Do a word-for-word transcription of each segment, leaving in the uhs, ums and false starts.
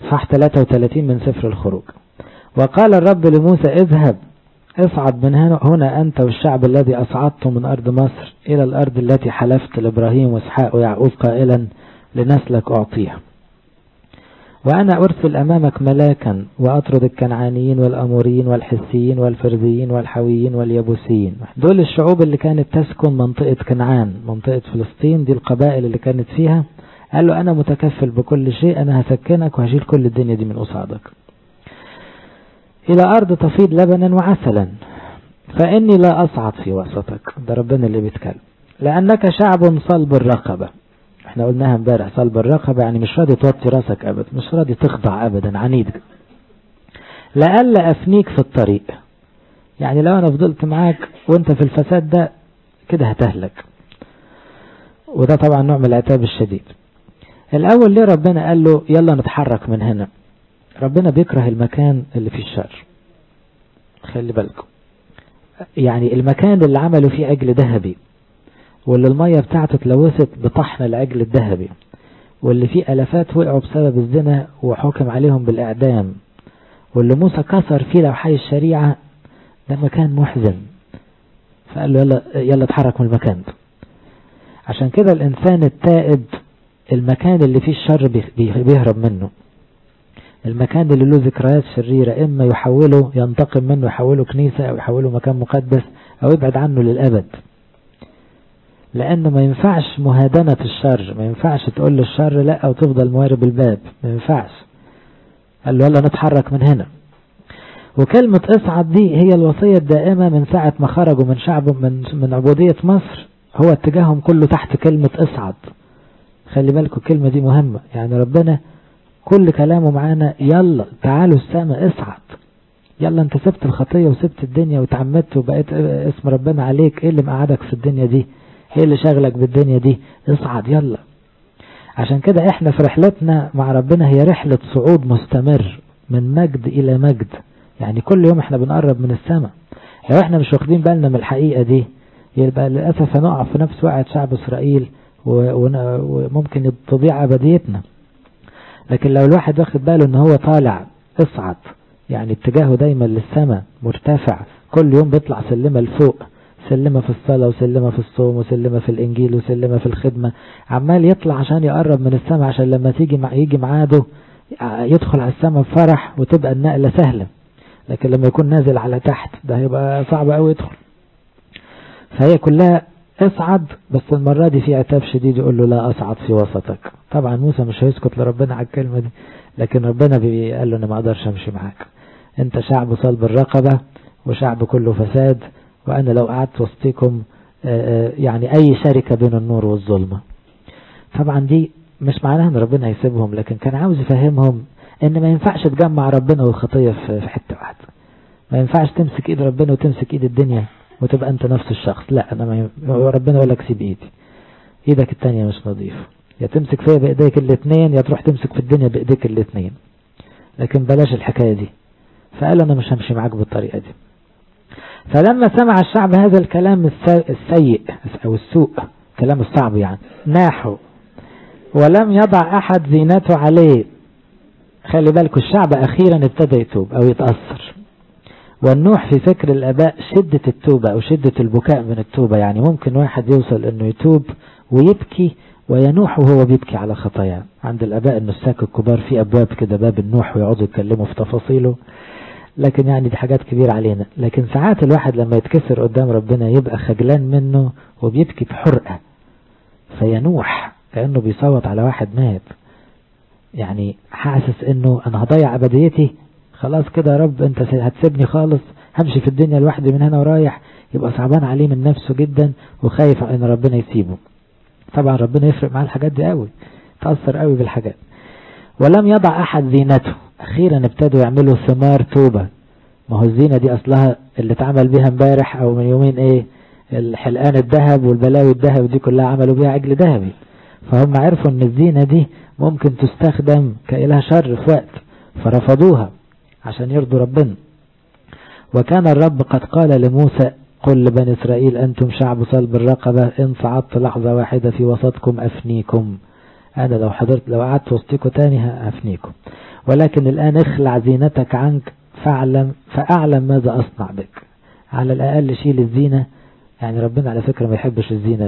صح ثلاثة وثلاثين من سفر الخروج. وقال الرب لموسى اذهب اصعد من هنا أنت والشعب الذي أصعدته من أرض مصر إلى الأرض التي حلفت لإبراهيم وإسحاق ويعقوب قائلا لنسلك أعطيها، وأنا أرسل أمامك ملاكا وأطرد الكنعانيين والأموريين والحسيين والفرزيين والحويين واليبوسيين. دول الشعوب اللي كانت تسكن منطقة كنعان، منطقة فلسطين، دي القبائل اللي كانت فيها. قال له أنا متكفل بكل شيء، أنا هسكنك وهشيل كل الدنيا دي من أصعدك إلى أرض تفيض لبنا وعسلا، فإني لا أصعد في وسطك. ده ربنا اللي بيتكلم. لأنك شعب صلب الرقبة. احنا قلناها امبارح، صلب الرقبة يعني مش راضي توطي راسك أبدا، مش راضي تخضع أبدا، عنيد. لألا أفنيك في الطريق، يعني لو أنا فضلت معاك وانت في الفساد ده كده هتهلك. وده طبعا نوع من العتاب الشديد. الأول ليه ربنا قال له يلا نتحرك من هنا؟ ربنا بيكره المكان اللي فيه الشر. خلي بالكم، يعني المكان اللي عملوا فيه عجل ذهبي، واللي المية بتاعته اتلوثت بطحن العجل الذهبي، واللي فيه ألفات وقعوا بسبب الزنا وحكم عليهم بالإعدام، واللي موسى كسر فيه لوحي الشريعة، ده مكان محزن. فقال له يلا, يلا اتحرك من المكان ده. عشان كده الإنسان التائب المكان اللي فيه الشر بيهرب منه، المكان اللي له ذكريات شريرة إما يحوله ينتقم منه، يحوله كنيسة أو يحوله مكان مقدس أو يبعد عنه للأبد. لأنه ما ينفعش مهادنة الشر، ما ينفعش تقول للشر لا أو تفضل موارب الباب، ما ينفعش. قال له يلا نتحرك من هنا. وكلمة اصعد دي هي الوصية الدائمة من ساعة ما خرجوا من شعب من, من عبودية مصر، هو اتجاههم كله تحت كلمة اصعد. خلي بالكم الكلمة دي مهمة، يعني ربنا كل كلامه معانا يلا تعالوا السماء اصعد، يلا انت سبت الخطية وسبت الدنيا وتعمدت وبقيت اسم ربنا عليك، ايه اللي مقعدك في الدنيا دي، ايه اللي شغلك بالدنيا دي، اصعد يلا. عشان كده احنا في رحلتنا مع ربنا هي رحلة صعود مستمر من مجد الى مجد، يعني كل يوم احنا بنقرب من السماء. لو احنا مش واخدين بالنا من الحقيقة دي يبقى للأسف هنقع في نفس وقعة شعب اسرائيل وممكن تضيع ابديتنا. لكن لو الواحد واخد باله ان هو طالع اصعد، يعني اتجاهه دايما للسماء مرتفع، كل يوم بيطلع سلمة لفوق، سلمة في الصلاة وسلمة في الصوم وسلمة في الانجيل وسلمة في الخدمة، عمال يطلع عشان يقرب من السماء، عشان لما تيجي مع يجي معاده يدخل على السماء بفرح وتبقى النقلة سهلة. لكن لما يكون نازل على تحت ده هيبقى صعب قوي يدخل. فهي كلها اصعد، بس المرة دي في عتاب شديد يقول له لا اصعد في وسطك. طبعا موسى مش هيسكت لربنا على الكلمة دي، لكن ربنا قال له انا ما اقدرش امشي معاك، انت شعب صلب الرقبة وشعب كله فساد، وانا لو قعدت وسطكم يعني اي شركة بين النور والظلمة. طبعا دي مش معناها ان ربنا هيسيبهم، لكن كان عاوز يفهمهم ان ما ينفعش تجمع ربنا والخطية في حتة واحدة. ما ينفعش تمسك ايد ربنا وتمسك ايد الدنيا وتبقى انت نفس الشخص. لا، انا ما ي... ربنا يقول لك سيب ايدي، ايدك التانية مش نظيفة، يا تمسك فيها بايديك الاثنين يا تروح تمسك في الدنيا بايديك الاثنين، لكن بلاش الحكاية دي. فقال انا مش همشي معاك بالطريقة دي. فلما سمع الشعب هذا الكلام السيء او السوء، كلام الصعب يعني، ناحوا ولم يضع احد زينته عليه. خلي بالكم الشعب اخيرا ابتدى يتوب او يتأثر. والنوح في فكر الاباء شدة التوبة او شدة البكاء من التوبة، يعني ممكن واحد يوصل انه يتوب ويبكي وينوح وهو بيبكي على خطاياه. عند الاباء النساك الكبار في ابواب كده باب النوح ويقعدوا يتكلموا في تفاصيله، لكن يعني دي حاجات كبيرة علينا. لكن ساعات الواحد لما يتكسر قدام ربنا يبقى خجلان منه وبيبكي بحرقة فينوح كأنه بيصوت على واحد مات، يعني حاسس انه انا هضيع ابديتي، خلاص كده يا رب انت هتسيبني خالص، همشي في الدنيا لوحدي من هنا ورايح. يبقى صعبان عليه من نفسه جدا وخايف ان ربنا يسيبه. طبعا ربنا يفرق معاه الحاجات دي قوي، تأثر قوي بالحاجات. ولم يضع احد زينته. اخيرا ابتدوا يعملوا ثمار توبة. ما هو الزينة دي اصلها اللي اتعمل بيها امبارح او من يومين ايه، الحلقان الذهب والبلاوي الذهب دي كلها عملوا بيها عجل ذهبي. فهم عرفوا ان الزينة دي ممكن تستخدم كإله شر في وقت، فرفضوها عشان يرضوا ربنا. وكان الرب قد قال لموسى قل لبني إسرائيل أنتم شعب صلب الرقبة، إن صعدت لحظة واحدة في وسطكم أفنيكم. أنا لو حضرت لو قعدت وسطكم تاني أفنيكم. ولكن الآن اخلع زينتك عنك فاعلم فأعلم ماذا أصنع بك. على الأقل شيل الزينة. يعني ربنا على فكرة ما يحبش الزينة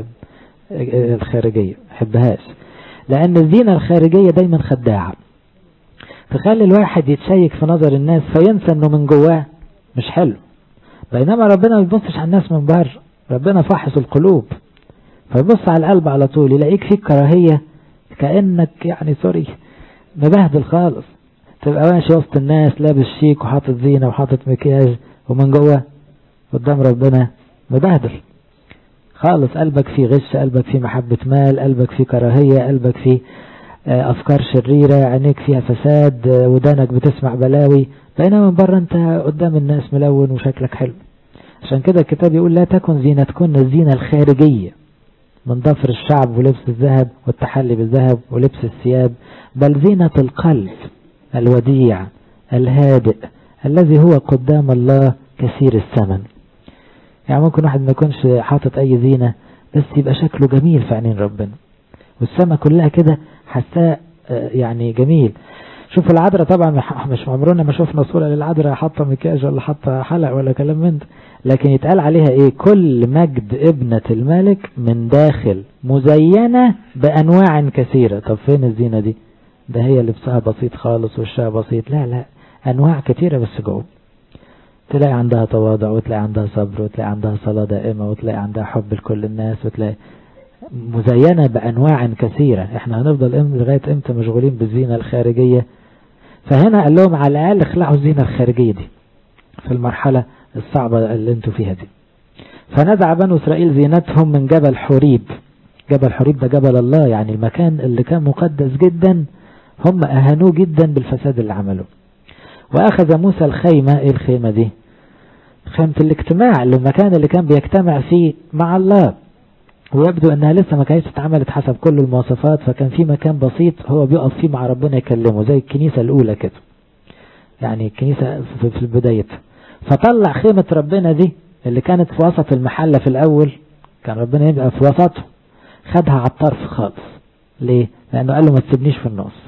الخارجية، ما يحبهاش، لأن الزينة الخارجية دايما خداعة، تخلي الواحد يتشيك في نظر الناس فينسى انه من جواه مش حلو. بينما ربنا ما بيبصش على الناس من بره، ربنا فاحص القلوب، فيبص على القلب على طول، يلاقيك فيك كراهية كأنك يعني سوري مبهدل خالص، تبقى ماشي وسط الناس لابس شيك وحاطط زينة وحاطط مكياج، ومن جوه قدام ربنا مبهدل خالص. قلبك فيه غش، قلبك فيه محبة مال، قلبك فيه كراهية، قلبك فيه أفكار شريرة، عينيك فيها فساد، ودانك بتسمع بلاوي، بينما من بره انت قدام الناس ملون وشكلك حلو. عشان كده الكتاب يقول لا تكن زينتكن الزينة الخارجية من ضفر الشعب ولبس الذهب والتحلي بالذهب ولبس الثياب، بل زينة القلب الوديع الهادئ الذي هو قدام الله كثير الثمن. يعني ممكن واحد ما يكونش حاطط اي زينة بس يبقى شكله جميل في عينين ربنا، والسماء كلها كده حساء يعني جميل. شوفوا العذراء طبعا مش عمرنا ما شفنا صورة للعذراء حاطة مكياج ولا حاطة حلق ولا كلام من ده، لكن يتقال عليها ايه؟ كل مجد ابنة الملك من داخل مزينة بأنواع كثيرة. طب فين الزينة دي؟ ده هي لبسها بسيط خالص وشها بسيط. لا لا، أنواع كثيرة بس جوه. تلاقي عندها تواضع، وتلاقي عندها صبر، وتلاقي عندها صلاة دائمة، وتلاقي عندها حب لكل الناس، وتلاقي مزينة بأنواع كثيرة. احنا هنفضل امتى لغاية امتى مشغولين بالزينة الخارجية؟ فهنا قال لهم على الأقل اخلعوا الزينة الخارجية دي في المرحلة الصعبة اللي انتوا فيها دي. فنزع بنو إسرائيل زينتهم من جبل حوريب. جبل حوريب ده جبل الله، يعني المكان اللي كان مقدس جدا هم أهانوه جدا بالفساد اللي عملوه. وأخذ موسى الخيمة. ايه الخيمة دي؟ خيمة الاجتماع، اللي المكان اللي كان بيجتمع فيه مع الله، ويبدو انها لسه ما كانتش اتعملت حسب كل المواصفات، فكان في مكان بسيط هو بيقف فيه مع ربنا يكلمه زي الكنيسة الاولى كده، يعني الكنيسة في البداية. فطلع خيمة ربنا دي اللي كانت في وسط المحلة في الاول، كان ربنا يبقى في وسطه، خدها على الطرف خالص. ليه؟ لانه قال له ما تسيبنيش في النص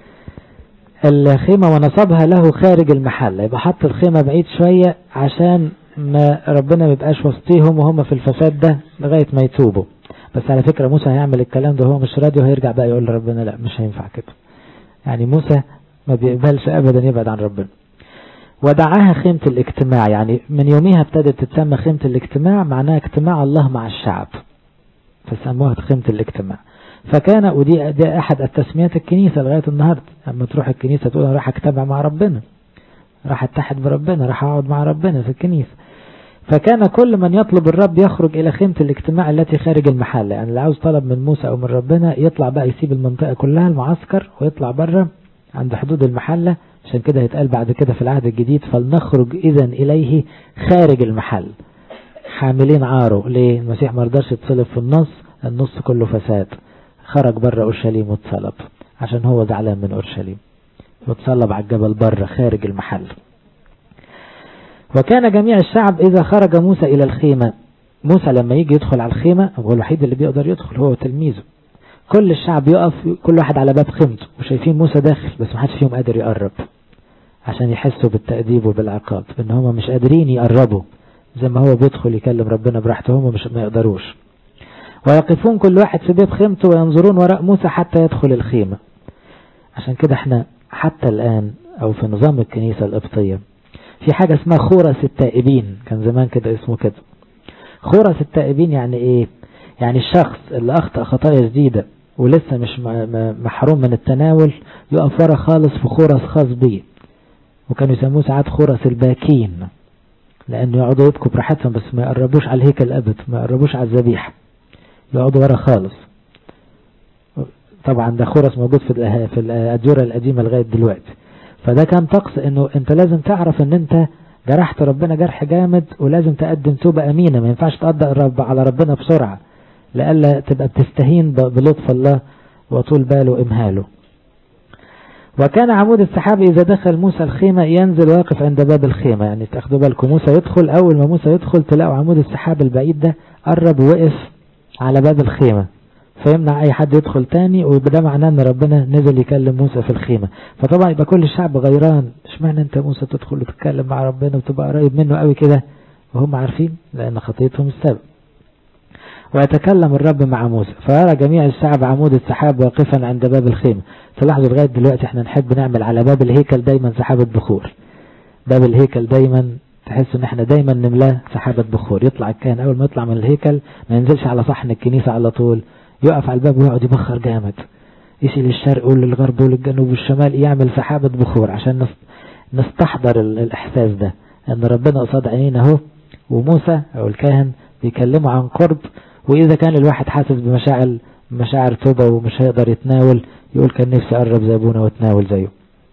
الخيمة، ونصبها له خارج المحلة. يبقى حط الخيمة بعيد شوية عشان ما ربنا ما يبقاش وسطيهم وهم في الفساد ده لغاية ما يتوبوا. بس على فكرة موسى هيعمل الكلام ده هو مش راضي، وهيرجع بقى يقول لربنا لا مش هينفع كده. يعني موسى ما بيقبلش ابدا يبعد عن ربنا. ودعاها خيمة الاجتماع، يعني من يوميها ابتدت تتسمى خيمة الاجتماع، معناها اجتماع الله مع الشعب، فسموها خيمة الاجتماع. فكان ودي دي احد التسميات الكنيسة لغاية النهاردة، اما تروح الكنيسة تقول انا راح اجتمع مع ربنا، راح اتحد بربنا، راح اقعد مع ربنا في الكنيسة. فكان كل من يطلب الرب يخرج إلى خيمة الاجتماع التي خارج المحلة. يعني اللي عاوز طلب من موسى أو من ربنا يطلع بقى يسيب المنطقة كلها المعسكر ويطلع بره عند حدود المحلة. عشان كده يتقال بعد كده في العهد الجديد فلنخرج إذن إليه خارج المحل حاملين عاره. ليه؟ المسيح ما رضاش يتصلب في النص، النص كله فساد، خرج بره أورشليم واتصلب عشان هو زعلان من أورشليم، واتصلب على الجبل بره خارج المحل. وكان جميع الشعب إذا خرج موسى إلى الخيمة، موسى لما يجي يدخل على الخيمة هو الوحيد اللي بيقدر يدخل، هو تلميذه، كل الشعب يقف كل واحد على باب خيمته وشايفين موسى داخل، بس ما حدش فيهم قادر يقرب عشان يحسوا بالتأديب وبالعقاب، ان هم مش قادرين يقربوا زي ما هو بيدخل يكلم ربنا براحته، هم مش ما يقدروش. ويقفون كل واحد في بيت خيمته وينظرون وراء موسى حتى يدخل الخيمة. عشان كده احنا حتى الآن او في نظام الكنيسة القبطية في حاجة اسمها خورس التائبين، كان زمان كده اسمه كده. خورس التائبين يعني ايه؟ يعني الشخص اللي اخطأ خطايا جديدة ولسه مش محروم من التناول يقف ورا خالص في خورس خاص بيه، وكانوا يسموه ساعات خورس الباكين، لانه يقعدوا يبكوا براحتهم بس ما يقربوش على الهيكل ابد، ما يقربوش على الذبيحة، يقعدوا ورا خالص. طبعا ده خورس موجود في في الأديرة القديمة لغاية دلوقتي. فده كان طقس انه انت لازم تعرف ان انت جرحت ربنا جرح جامد، ولازم تقدم توبة امينة، ما ينفعش تقدر الرب على ربنا بسرعة لألا تبقى بتستهين بلطف الله وطول باله وامهاله. وكان عمود السحاب إذا دخل موسى الخيمة ينزل واقف عند باب الخيمة. يعني تاخدوا بالكم موسى يدخل، أول ما موسى يدخل تلاقوا عمود السحاب البعيد ده قرب ووقف على باب الخيمة، فيمنع اي حد يدخل تاني، وده معناه ان ربنا نزل يكلم موسى في الخيمة. فطبعا يبقى كل الشعب غيران، اشمعنى انت موسى تدخل وتتكلم مع ربنا وتبقى قريب منه قوي كده، وهم عارفين لان خطيتهم السبب. ويتكلم الرب مع موسى فيرى جميع الشعب عمود السحاب واقفا عند باب الخيمة. تلاحظوا لغاية دلوقتي احنا نحب نعمل على باب الهيكل دايما سحابة بخور. باب الهيكل دايما تحس ان احنا دايما نملاه سحابة بخور. يطلع الكاهن اول ما يطلع من الهيكل ما ينزلش على صحن الكنيسة على طول، يقف على الباب ويقعد يبخر جامد، يشيل للشرق وللغرب وللجنوب والشمال، يعمل سحابة بخور عشان نستحضر الإحساس ده أن ربنا قصاد عينينا اهو، وموسى أو الكاهن بيكلموا عن قرب. وإذا كان الواحد حاسس بمشاعر مشاعر توبة ومش هيقدر يتناول، يقول كان نفسي أقرب زي أبونا واتناول زيه.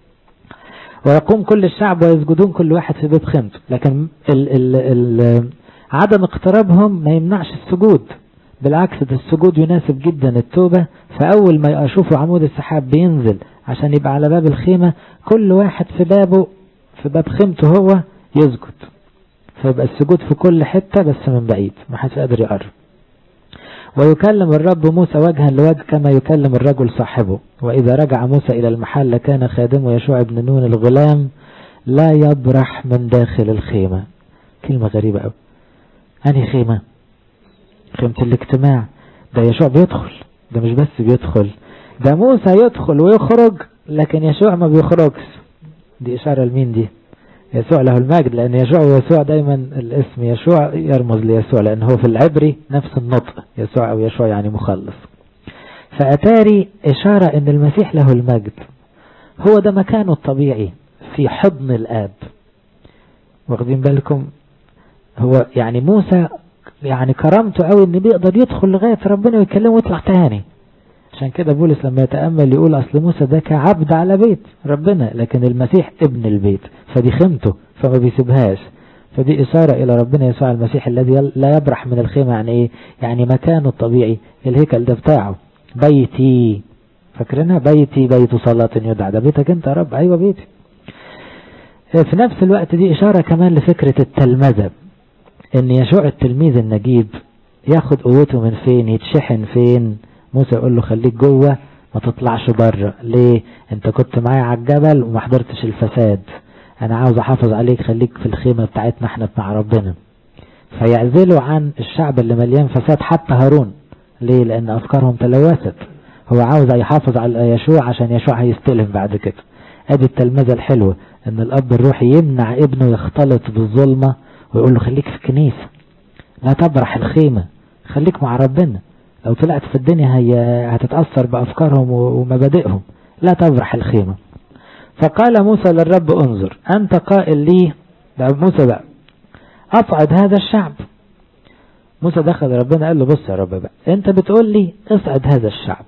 ويقوم كل الشعب ويسجدون كل واحد في بيت خيمته. لكن ال ال ال عدم اقترابهم ما يمنعش السجود، بالعكس ده السجود يناسب جدا التوبة. فأول ما يشوفوا عمود السحاب بينزل عشان يبقى على باب الخيمة، كل واحد في بابه في باب خيمته هو يسجد، فيبقى السجود في كل حتة بس من بعيد ما حدش قادر يقرب. ويكلم الرب موسى وجها لوجه كما يكلم الرجل صاحبه. وإذا رجع موسى إلى المحل كان خادمه يشوع بن نون الغلام لا يبرح من داخل الخيمة. كلمة غريبة أوي. أنهي خيمة؟ خيمة الاجتماع. ده يشوع بيدخل، ده مش بس بيدخل، ده موسى يدخل ويخرج لكن يشوع ما بيخرجش. دي إشارة لمين دي؟ يسوع له المجد، لأن يشوع ويسوع دايما الاسم يشوع يرمز ليسوع، لأنه هو في العبري نفس النطق، يسوع أو يشوع يعني مخلص. فأتاري إشارة أن المسيح له المجد هو ده مكانه الطبيعي في حضن الآب. واخدين بالكم؟ هو يعني موسى يعني كرامته قوي ان بيقدر يدخل لغاية ربنا ويكلمه ويطلع تاني. عشان كده بولس لما يتأمل يقول أصل موسى ده كعبد على بيت ربنا، لكن المسيح ابن البيت، فدي خيمته فما بيسيبهاش. فدي إشارة إلى ربنا يسوع المسيح الذي لا يبرح من الخيمة. يعني إيه؟ يعني مكانه الطبيعي. الهيكل ده بتاعه، بيتي، فاكرينها؟ بيتي بيت صلاة يدعى. ده بيتك انت يا رب؟ أيوة بيتي. في نفس الوقت دي إشارة كمان لفكرة التلمذة، ان يشوع التلميذ النجيب ياخد قوته من فين؟ يتشحن فين؟ موسى يقول له خليك جوه ما تطلعش بره. ليه؟ انت كنت معايا على الجبل وما حضرتش الفساد، انا عاوز احافظ عليك، خليك في الخيمة بتاعتنا احنا مع ربنا. فيعزلوا عن الشعب اللي مليان فساد حتى هارون. ليه؟ لان افكارهم تلوثت. هو عاوز يحافظ على يشوع عشان يشوع هيستلم بعد كده. ادي التلمذة الحلوة، ان الاب الروحي يمنع ابنه يختلط بالظلمة ويقول له خليك في الكنيسة، لا تبرح الخيمة، خليك مع ربنا. لو طلعت في الدنيا هي هتتأثر بأفكارهم ومبادئهم، لا تبرح الخيمة. فقال موسى للرب انظر أنت قائل لي، ده موسى بقى، أصعد هذا الشعب. موسى دخل ربنا قال له بص يا رب بقى، أنت بتقول لي اصعد هذا الشعب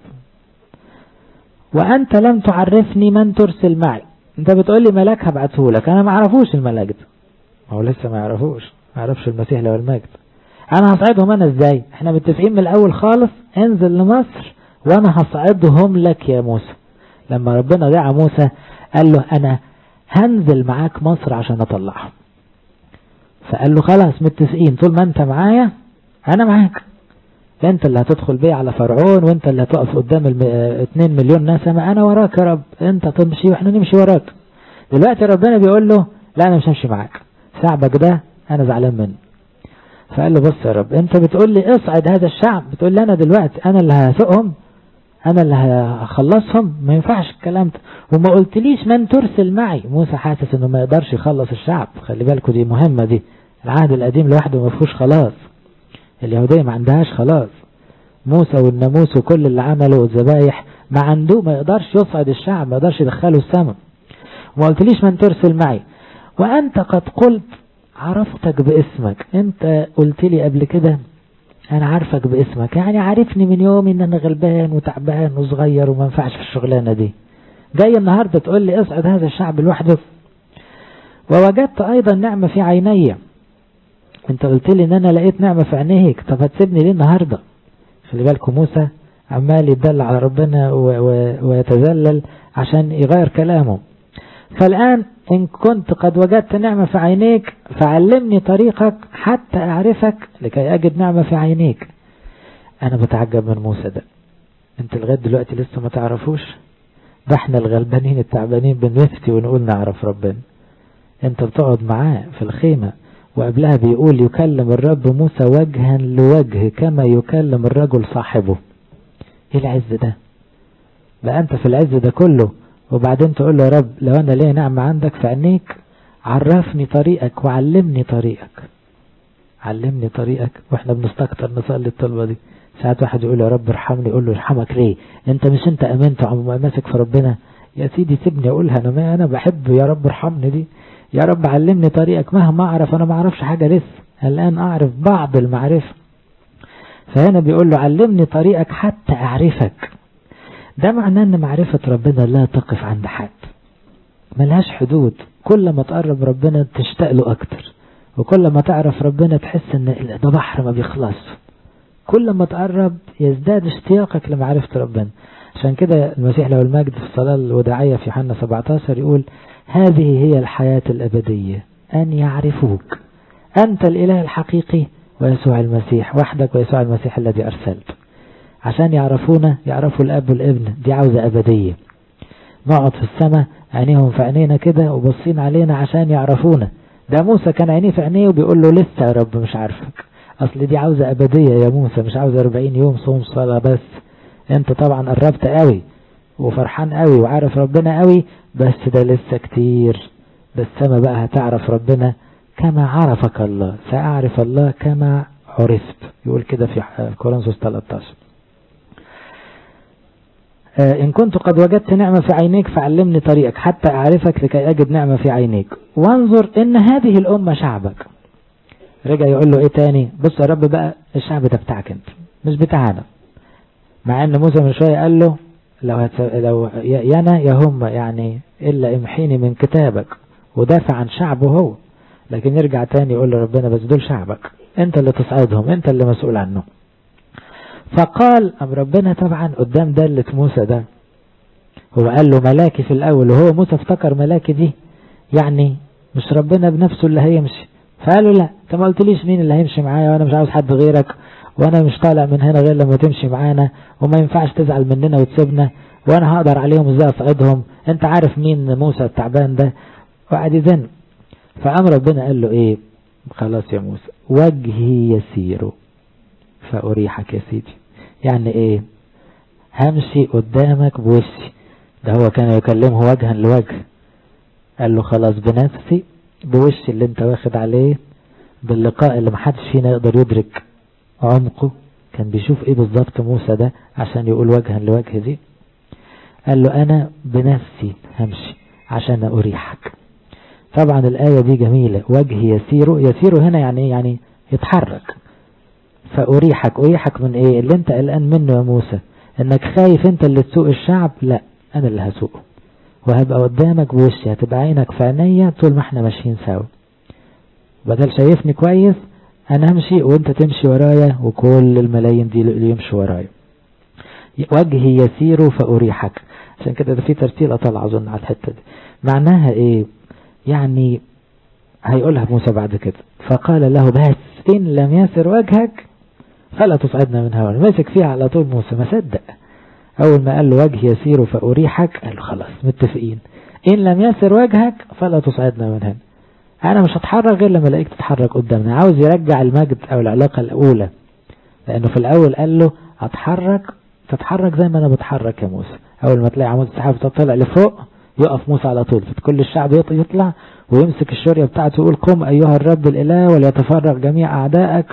وأنت لم تعرفني من ترسل معي. أنت بتقول لي ملاك هبعته لك، أنا ما عرفوش الملاك ده، هو لسه ما يعرفوش، ما يعرفش المسيح له المجد. انا هصعدهم انا ازاي؟ احنا متفقين من الاول خالص انزل لمصر وانا هصعدهم لك يا موسى. لما ربنا دعا موسى قال له انا هنزل معاك مصر عشان اطلعهم، فقال له خلاص متفقين، طول ما انت معايا انا معاك، انت اللي هتدخل بيه على فرعون وانت اللي هتقف قدام اتنين مليون ناس، ما انا وراك يا رب، انت تمشي واحنا نمشي وراك. دلوقتي ربنا بيقول له لا انا مش همشي معاك، شعبك ده انا زعلان منه. فقال له بص يا رب، انت بتقول لي اصعد هذا الشعب، بتقول لي انا دلوقتي انا اللي هسوقهم، انا اللي هخلصهم، ما ينفعش الكلام ده، وما قلتليش من ترسل معي. موسى حاسس انه ما يقدرش يخلص الشعب. خلي بالكم دي مهمة، دي العهد القديم لوحده ما فيهوش خلاص، اليهودية ما عندهاش خلاص. موسى والناموس وكل اللي عمله والذبايح ما عنده، ما يقدرش يصعد الشعب، ما يقدرش يدخله السماء. وما قلتليش من ترسل معي، وانت قد قلت عرفتك باسمك. انت قلت لي قبل كده انا عارفك باسمك، يعني عارفني من يومي ان انا غلبان وتعبان وصغير وما ينفعش في الشغلانه دي، جاي النهارده تقول لي اصعد هذا الشعب لوحده. ووجدت ايضا نعمه في عيني، انت قلت لي ان انا لقيت نعمه في عينيك، طب هتسيبني ليه النهارده؟ خلي بالكم موسى عمال يدل على ربنا ويتذلل عشان يغير كلامه. فالآن إن كنت قد وجدت نعمة في عينيك فعلمني طريقك حتى أعرفك لكي أجد نعمة في عينيك. أنا بتعجب من موسى ده، انت لغاية دلوقتي لسه ما تعرفوش؟ ده احنا الغلبانين التعبانين بنفتي ونقول نعرف ربنا. انت بتقعد معاه في الخيمة وقبلها بيقول يكلم الرب موسى وجها لوجه كما يكلم الرجل صاحبه. ايه العز ده؟ بقى انت في العز ده كله وبعدين تقول له يا رب لو انا ليه نعمة عندك في عينيك عرفني طريقك وعلمني طريقك، علمني طريقك. واحنا بنستكتر نصلي الطلبة دي. ساعات واحد يقول يا رب ارحمني، يقول له ارحمك ليه؟ انت مش انت امنت عم ماسك في ربنا؟ يا سيدي سيبني اقولها، انا ما انا بحب يا رب ارحمني دي. يا رب علمني طريقك مهما اعرف، انا ما اعرفش حاجة لسه، الان اعرف بعض المعرفة. فهنا بيقول له علمني طريقك حتى اعرفك. ده معناه ان معرفة ربنا لا تقف عند حد، ملهاش حدود. كل ما تقرب ربنا تشتاق له اكتر، وكل ما تعرف ربنا تحس ان ده بحر ما بيخلص. كل ما تقرب يزداد اشتياقك لمعرفة ربنا. عشان كده المسيح له المجد في الصلاة الوداعية في يوحنا سبعة عشر يقول هذه هي الحياة الأبدية أن يعرفوك أنت الإله الحقيقي ويسوع المسيح وحدك، ويسوع المسيح الذي أرسلت. عشان يعرفونا يعرفوا الأب والابن، دي عاوزة أبدية. نقعد في السماء عينيهم في عينينا كده وبصين علينا عشان يعرفونا. ده موسى كان عينيه في عينيه وبيقول له لسه يا رب مش عارفك. أصل دي عاوزة أبدية يا موسى، مش عاوزة أربعين يوم صوم صلاة بس. أنت طبعا قربت قوي وفرحان قوي وعارف ربنا قوي، بس ده لسه كتير. ده السماء بقى هتعرف ربنا كما عرفك الله، سأعرف الله كما عرفت. يقول كده في كورنثوس ثلاثة عشر. إن كنت قد وجدت نعمة في عينيك فعلمني طريقك حتى أعرفك لكي أجد نعمة في عينيك، وانظر إن هذه الأمة شعبك. رجع يقول له إيه تاني؟ بص يا رب بقى الشعب ده بتاعك أنت مش بتاعنا. مع إن موسى من شوية قال له لو, هتس... لو يانا يا هم يعني إلا امحيني من كتابك، ودافع عن شعبه هو. لكن يرجع تاني يقول له ربنا بس دول شعبك، أنت اللي تصعدهم، أنت اللي مسؤول عنه. فقال أم ربنا طبعا قدام دالة موسى ده، هو قال له ملاكي في الأول، وهو موسى افتكر ملاكي دي يعني مش ربنا بنفسه اللي هيمشي. فقال له لا انت ما قلتليش مين اللي هيمشي معايا، وانا مش عاوز حد غيرك، وانا مش طالع من هنا غير لما تمشي معانا، وما ينفعش تزعل مننا وتسيبنا، وانا هقدر عليهم ازاي اصعدهم، انت عارف مين موسى التعبان ده. وقعد يزن. فقام ربنا قال له ايه؟ خلاص يا موسى وجهي يسير فأريحك يا سيدي. يعني ايه؟ همشي قدامك بوشي. ده هو كان يكلمه وجها لوجه. قال له خلاص بنفسي بوشي اللي انت واخد عليه، باللقاء اللي محدش فينا يقدر يدرك عمقه. كان بيشوف ايه بالظبط موسى ده عشان يقول وجها لوجه دي. قال له انا بنفسي همشي عشان اريحك. طبعا الآية دي جميلة. وجهي يسير، يسير هنا يعني يعني يتحرك. فأريحك، أريحك من ايه؟ اللي انت قلقان منه يا موسى انك خايف انت اللي تسوق الشعب، لا انا اللي هسوقه، وهبقى قدامك بوشي، هتبقى عينك في عينيا طول ما احنا ماشيين سوا. بدل شايفني كويس انا همشي وانت تمشي ورايا وكل الملايين دي اللي يمشي ورايا. وجهي يسير فأريحك. عشان كده ده في ترتيل اطلع اظن على الحتة دي. معناها ايه؟ يعني هيقولها موسى بعد كده. فقال له بس ان لم يسر وجهك فلا تصعدنا من هون. مسك فيها على طول موسى، ما صدق. اول ما قال له وجه يسير فأريحك قال له خلاص متفقين، ان لم يسر وجهك فلا تصعدنا من هنا. انا مش هتحرك غير لما الاقيك تتحرك قدامنا. عاوز يرجع المجد او العلاقة الاولى، لانه في الاول قال له هتحرك تتحرك زي ما انا بتحرك يا موسى. اول ما تلاقي عمود السحاب تطلع لفوق يقف موسى على طول، كل الشعب يطلع ويمسك الشورية بتاعته ويقول قم ايها الرب الاله وليتفرغ جميع اعدائك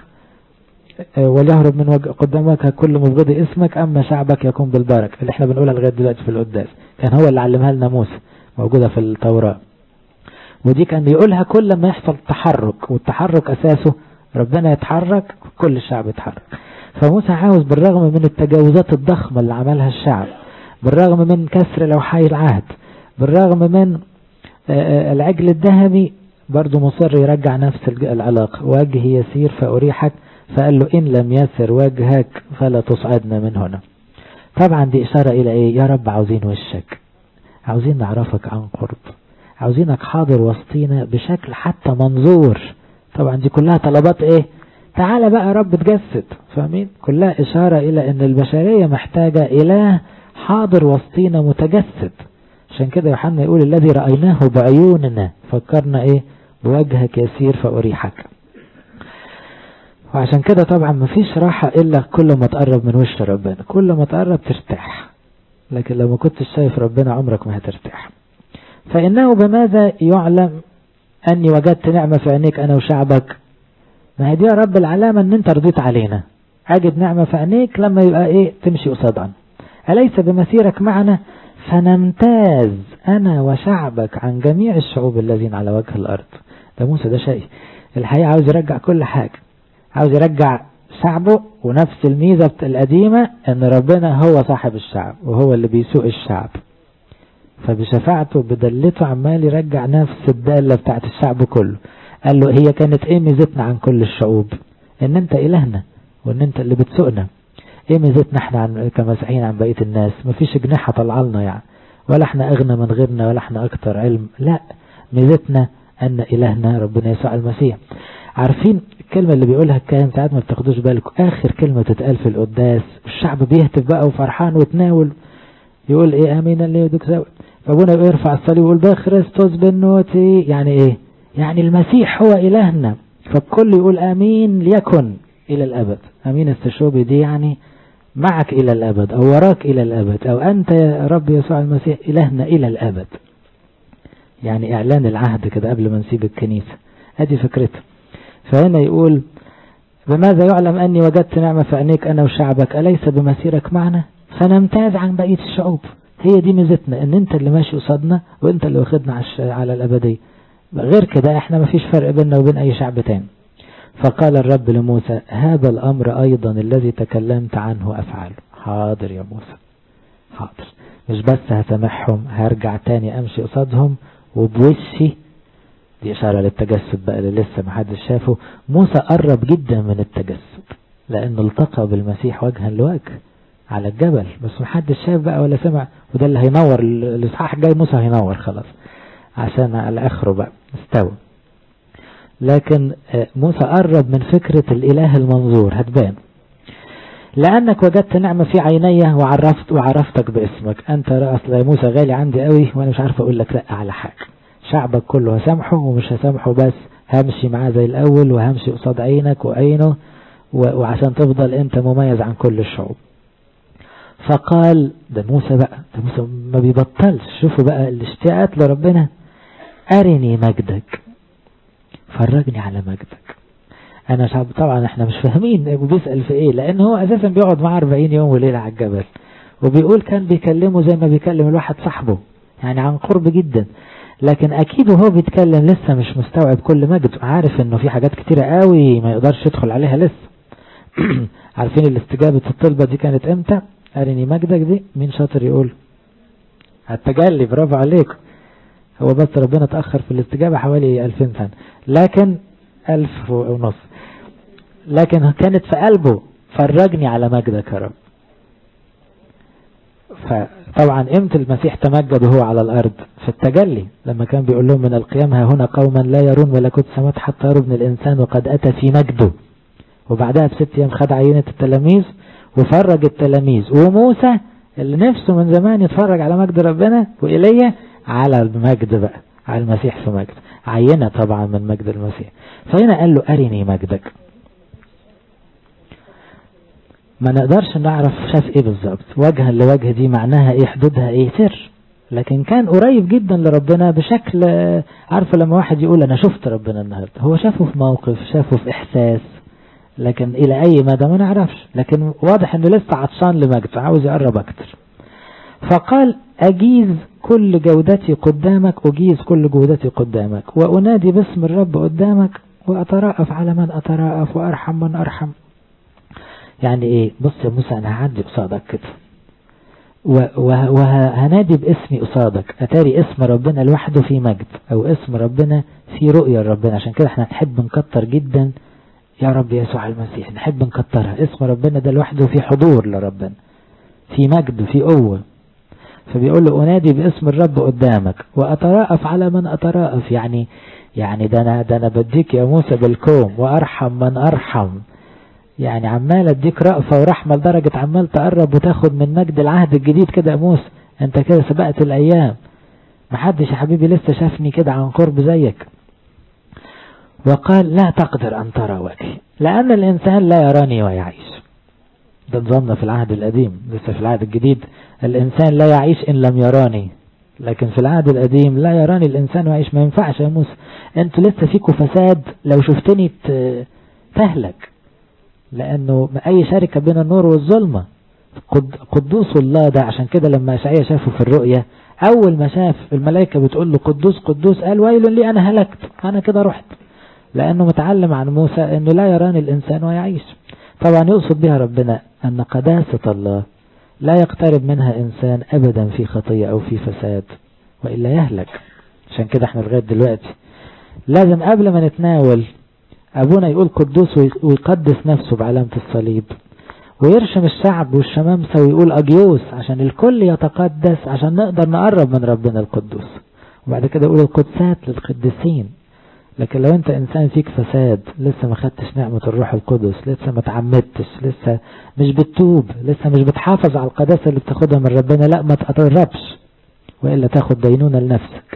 وليهرب من وجه قدامك كل مبغض اسمك، اما شعبك يكون بالبركه. اللي احنا بنقولها لغايه دلوقتي في القداس كان هو اللي علمها لنا موسى، موجوده في التوراه. ودي كان بيقولها كل ما يحصل تحرك، والتحرك اساسه ربنا يتحرك كل الشعب يتحرك. فموسى عاوز بالرغم من التجاوزات الضخمه اللي عملها الشعب، بالرغم من كسر لوحي العهد، بالرغم من العجل الذهبي، برضو مصر يرجع نفس العلاقه. وجهي يسير فأريحك. فقال له إن لم يسر وجهك فلا تصعدنا من هنا. طبعا دي إشارة إلى إيه؟ يا رب عاوزين وشك، عاوزين نعرفك عن قرب، عاوزينك حاضر وسطينا بشكل حتى منظور. طبعا دي كلها طلبات إيه؟ تعالى بقى يا رب تجسد. فاهمين؟ كلها إشارة إلى أن البشرية محتاجة إله حاضر وسطينا متجسد. عشان كده يوحنا يقول الذي رأيناه بعيوننا فكرنا إيه؟ بوجهك يسير فأريحك. وعشان كده طبعا مفيش راحة إلا كل ما تقرب من وش ربنا، كل ما تقرب ترتاح، لكن لو ما كنتش شايف ربنا عمرك ما هترتاح. فإنه بماذا يعلم أني وجدت نعمة في عينيك أنا وشعبك؟ ما هي دي يا رب العلامة أن أنت رضيت علينا، أجد نعمة في عينيك لما يبقى إيه؟ تمشي قصادنا. أليس بمسيرك معنا فنمتاز أنا وشعبك عن جميع الشعوب الذين على وجه الأرض. ده موسى ده شيء الحقيقة عاوز يرجع كل حاجة، عاوز يرجع شعبه، ونفس الميزة القديمة أن ربنا هو صاحب الشعب وهو اللي بيسوق الشعب، فبشفاعته بدلته عمال يرجع نفس الدالة بتاعت الشعب كله. قال له هي كانت ايه ميزتنا عن كل الشعوب؟ ان انت الهنا وان انت اللي بتسوقنا. ايه ميزتنا احنا عن كمسيحيين عن بقية الناس؟ مفيش جناحة طلع لنا يعني، ولا احنا اغنى من غيرنا ولا احنا اكتر علم، لا، ميزتنا ان الهنا ربنا يسوع المسيح. عارفين الكلمة اللي بيقولها الكاهن ساعات ما بتاخدوش بالكم، اخر كلمة تتقال في القداس الشعب بيهتف بقى وفرحان وتناول، يقول ايه؟ امين اللي يدك سوي. فابونا يرفع الصليب ويقول بخريستوس بالنوتي، يعني ايه؟ يعني المسيح هو الهنا، فالكل يقول امين ليكن الى الابد. امين التشوبي دي يعني معك الى الابد او وراك الى الابد، او انت يا رب يسوع المسيح الهنا الى الابد. يعني اعلان العهد كده قبل ما نسيب الكنيسة، ادي فكرته. فهنا يقول بماذا يعلم اني وجدت نعمة في عينيك انا وشعبك اليس بمسيرك معنا فنمتاز عن بقية الشعوب. هي دي ميزتنا، ان انت اللي ماشي قصادنا وانت اللي واخدنا على الابدية، غير كده احنا ما فيش فرق بيننا وبين اي شعب تاني. فقال الرب لموسى هذا الامر ايضا الذي تكلمت عنه افعله. حاضر يا موسى، حاضر، مش بس هسامحهم، هرجع تاني امشي قصادهم وبوشي. دي اشارة للتجسد بقى اللي لسه ما حدش شافه. موسى قرب جدا من التجسد لانه التقى بالمسيح وجها لوجه على الجبل، بس ما حدش شاف بقى ولا سمع، وده اللي هينور الاصحاح الجاي. موسى هينور خلاص عشان على اخره بقى استوى. لكن موسى قرب من فكرة الاله المنظور، هتبان لانك وجدت نعمة في عيني وعرفت وعرفتك باسمك. انت اصل يا موسى غالي عندي قوي وانا مش عارف اقول لك لا على حاجة. شعبك كله هسامحه، ومش هسامحه بس، همشي معاه زي الاول وهمشي قصاد عينك وعينه، وعشان تفضل انت مميز عن كل الشعوب. فقال ده موسى بقى، ده موسى ما بيبطلش. شوفوا بقى الاشتياقات لربنا. أرني مجدك، فرجني على مجدك. أنا شعب طبعا احنا مش فاهمين وبيسأل في ايه، لأن هو أساسا بيقعد معاه أربعين يوم وليلة على الجبل، وبيقول كان بيكلمه زي ما بيكلم الواحد صاحبه، يعني عن قرب جدا. لكن أكيد وهو بيتكلم لسه مش مستوعب كل مجد، عارف انه في حاجات كتيرة قوي ما يقدرش يدخل عليها لسه. عارفين الاستجابة الطلبة دي كانت امتى؟ أرني مجدك دي مين شاطر يقول؟ التجلي، برافو عليك. هو بس ربنا تأخر في الاستجابة حوالي ألفين سنة، لكن ألف ونص، لكن كانت في قلبه فرجني على مجدك يا رب. فطبعا امتى المسيح تمجد وهو على الأرض؟ في التجلي، لما كان بيقول لهم من القيام ها هنا قوما لا يرون ملكوت السماوات حتى يروا ابن الإنسان وقد أتى في مجده. وبعدها بست أيام خد عينة التلاميذ وفرج التلاميذ، وموسى اللي نفسه من زمان يتفرج على مجد ربنا، وإليه على المجد بقى، على المسيح في مجد، عينة طبعا من مجد المسيح. فهنا قال له أرني مجدك. ما نقدرش نعرف شاف ايه بالظبط، وجها لوجه دي معناها ايه، حدودها ايه، سر. لكن كان قريب جدا لربنا بشكل، عارفه لما واحد يقول انا شفت ربنا النهارده، هو شافه في موقف، شافه في احساس، لكن الى اي مدى ما نعرفش، لكن واضح انه لسه عطشان لمجد، عاوز يقرب اكتر. فقال اجيز كل جودتي قدامك، اجيز كل جودتي قدامك، وانادي باسم الرب قدامك، واتراءف على من اتراءف، وارحم من ارحم. يعني ايه؟ بص يا موسى انا هعدي قصادك كده وهنادي باسمي قصادك. اتاري اسم ربنا لوحده في مجد، او اسم ربنا في رؤية ربنا. عشان كده احنا نحب نكتر جدا يا رب يسوع المسيح، نحب نكترها. اسم ربنا ده لوحده في حضور لربنا، في مجد، في قوة. فبيقول له أنادي باسم الرب قدامك وأتراءف على من أتراءف. يعني يعني ده أنا, ده أنا بديك يا موسى بالكوم وأرحم من أرحم. يعني عمال أديك رأفة ورحمة لدرجة عمال تقرب وتاخد من مجد العهد الجديد كده يا موسى. أنت كده سبقت الأيام، محدش يا حبيبي لسه شافني كده عن قرب زيك. وقال لا تقدر أن ترى وجهي لأن الإنسان لا يراني ويعيش. ده نظامنا في العهد القديم. لسه في العهد الجديد الإنسان لا يعيش إن لم يراني، لكن في العهد القديم لا يراني الإنسان ويعيش. ما ينفعش يا موسى، أنتوا لسه فيكوا فساد، لو شفتني تهلك، لأنه أي شركة بين النور والظلمة. قدوس الله ده. عشان كده لما إشعياء شافه في الرؤية، أول ما شاف الملائكة بتقول له قدوس قدوس، قال ويل لي أنا هلكت، أنا كده رحت، لأنه متعلم عن موسى أنه لا يراني الإنسان ويعيش. طبعا يقصد بها ربنا أن قداسة الله لا يقترب منها إنسان أبدا في خطية أو في فساد، وإلا يهلك. عشان كده احنا لغاية دلوقتي لازم قبل ما نتناول أبونا يقول قدوس ويقدس نفسه بعلامة الصليب، ويرشم الشعب والشمامسة ويقول أجيوس عشان الكل يتقدس، عشان نقدر نقرب من ربنا القدوس. وبعد كده يقول القدسات للقدسين. لكن لو انت انسان فيك فساد، لسه ما خدتش نعمة الروح القدس، لسه ما تعمدتش، لسه مش بتتوب، لسه مش بتحافظ على القداسة اللي بتاخدها من ربنا، لا ما تقربش وإلا تاخد دينونة لنفسك.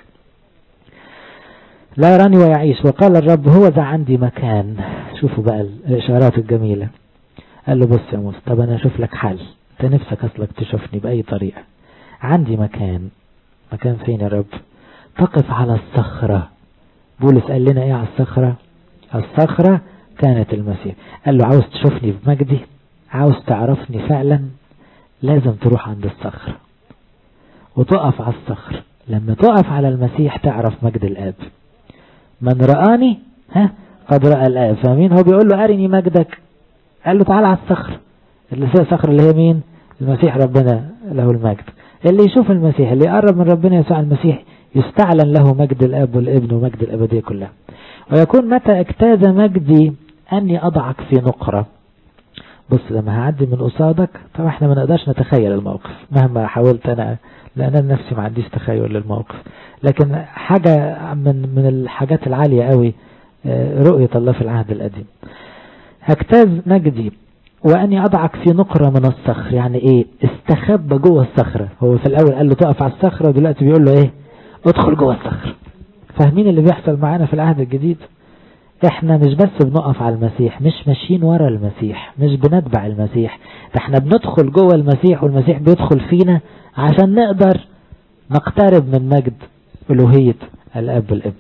لا يراني ويعيش. وقال الرب هو ذا عندي مكان. شوفوا بقى الإشارات الجميلة. قال له بص يا موسى، طب أنا أشوف لك حل، أنت نفسك أصلك تشوفني بأي طريقة. عندي مكان. مكان فين يا رب؟ تقف على الصخرة. بولس قال لنا ايه على الصخرة؟ الصخرة كانت المسيح. قال له عاوز تشوفني بمجدي، عاوز تعرفني فعلا، لازم تروح عند الصخرة وتقف على الصخرة. لما تقف على المسيح تعرف مجد الآب. من رآني ها قد رأى الآب. فاهمين؟ هو بيقول له أرني مجدك، قال له تعال على الصخرة. اللي فيها صخرة اللي هي مين؟ المسيح ربنا له المجد. اللي يشوف المسيح، اللي يقرب من ربنا يسوع المسيح، يستعلن له مجد الآب والابن ومجد الأبدية كلها. ويكون متى اجتاز مجدي أني أضعك في نقرة. بص لما هعدي من قصادك، طبعا احنا ما نقدرش نتخيل الموقف مهما حاولت أنا، لأن أنا نفسي ما عنديش تخيل للموقف. لكن حاجة من من الحاجات العالية قوي رؤية الله في العهد القديم. هجتاز مجدي وأني أضعك في نقرة من الصخر. يعني إيه؟ استخبى جوه الصخرة. هو في الأول قال له تقف على الصخرة، ودلوقتي بيقول له إيه؟ ادخل جوه الصخرة. فاهمين اللي بيحصل معانا في العهد الجديد؟ احنا مش بس بنقف على المسيح، مش ماشيين ورا المسيح، مش بنتبع المسيح، ده احنا بندخل جوه المسيح والمسيح بيدخل فينا عشان نقدر نقترب من مجد ألوهية الأب والابن.